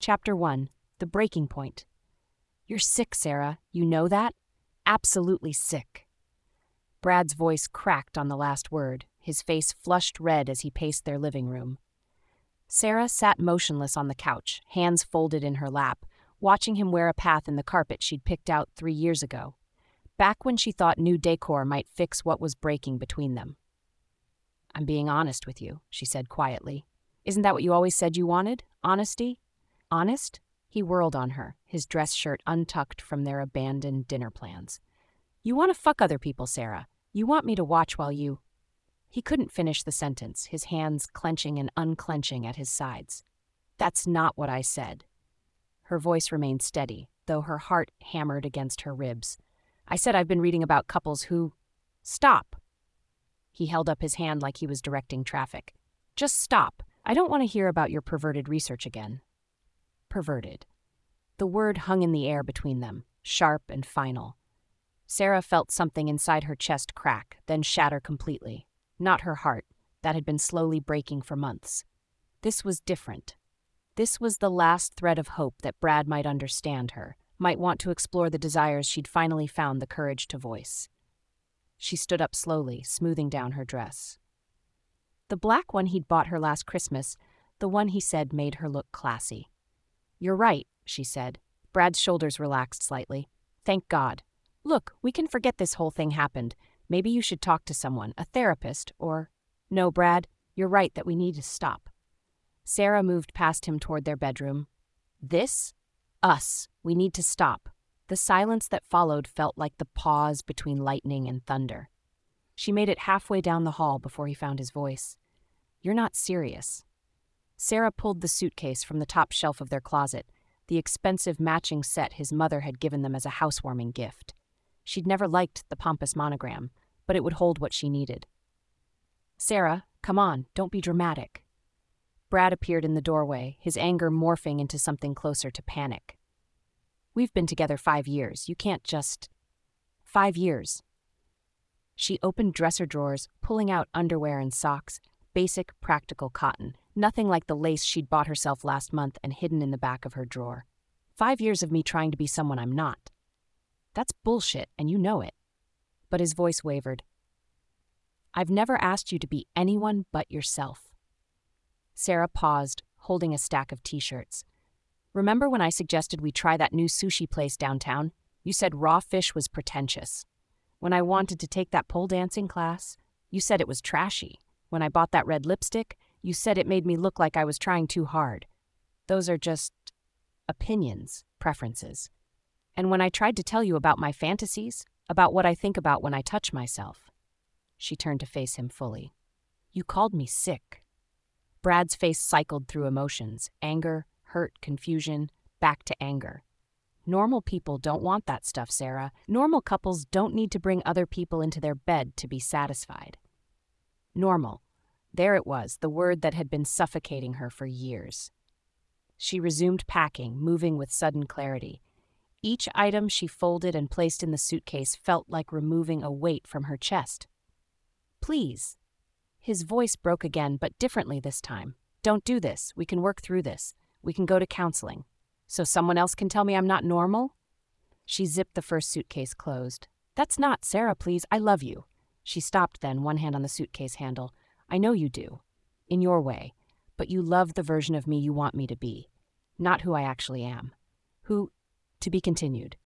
Chapter 1. The Breaking Point. You're sick, Sarah. You know that? Absolutely sick. Brad's voice cracked on the last word, his face flushed red as he paced their living room. Sarah sat motionless on the couch, hands folded in her lap, watching him wear a path in the carpet she'd picked out 3 years ago, back when she thought new decor might fix what was breaking between them. "I'm being honest with you," she said quietly. "Isn't that what you always said you wanted? Honesty?" "Honest?" He whirled on her, his dress shirt untucked from their abandoned dinner plans. "You want to fuck other people, Sarah. You want me to watch while you—" He couldn't finish the sentence, his hands clenching and unclenching at his sides. "That's not what I said." Her voice remained steady, though her heart hammered against her ribs. "I said I've been reading about couples who—" "Stop!" He held up his hand like he was directing traffic. "Just stop. I don't want to hear about your perverted research again." Perverted. The word hung in the air between them, sharp and final. Sarah felt something inside her chest crack, then shatter completely. Not her heart, that had been slowly breaking for months. This was different. This was the last thread of hope that Brad might understand her, might want to explore the desires she'd finally found the courage to voice. She stood up slowly, smoothing down her dress. The black one he'd bought her last Christmas, the one he said made her look classy. "You're right," she said. Brad's shoulders relaxed slightly. "Thank God. Look, we can forget this whole thing happened. Maybe you should talk to someone, a therapist, or—" "No, Brad, you're right that we need to stop." Sarah moved past him toward their bedroom. "This? Us. We need to stop." The silence that followed felt like the pause between lightning and thunder. She made it halfway down the hall before he found his voice. "You're not serious." Sarah pulled the suitcase from the top shelf of their closet, the expensive matching set his mother had given them as a housewarming gift. She'd never liked the pompous monogram, but it would hold what she needed. "Sarah, come on, don't be dramatic." Brad appeared in the doorway, his anger morphing into something closer to panic. "We've been together 5 years. You can't just— 5 years. She opened dresser drawers, pulling out underwear and socks, basic, practical cotton, nothing like the lace she'd bought herself last month and hidden in the back of her drawer. 5 years of me trying to be someone I'm not. That's bullshit, and you know it." But his voice wavered. "I've never asked you to be anyone but yourself." Sarah paused, holding a stack of t-shirts. "Remember when I suggested we try that new sushi place downtown? You said raw fish was pretentious. When I wanted to take that pole dancing class, you said it was trashy. When I bought that red lipstick, you said it made me look like I was trying too hard. Those are just opinions, preferences. And when I tried to tell you about my fantasies, about what I think about when I touch myself," she turned to face him fully, "you called me sick." Brad's face cycled through emotions, anger, hurt, confusion, back to anger. "Normal people don't want that stuff, Sarah. Normal couples don't need to bring other people into their bed to be satisfied." Normal. There it was, the word that had been suffocating her for years. She resumed packing, moving with sudden clarity. Each item she folded and placed in the suitcase felt like removing a weight from her chest. "Please." His voice broke again, but differently this time. "Don't do this. We can work through this. We can go to counseling. So someone else can tell me I'm not normal?" She zipped the first suitcase closed. "That's not, Sarah, please. I love you." She stopped then, one hand on the suitcase handle. "I know you do. In your way. But you love the version of me you want me to be. Not who I actually am. Who— To be continued.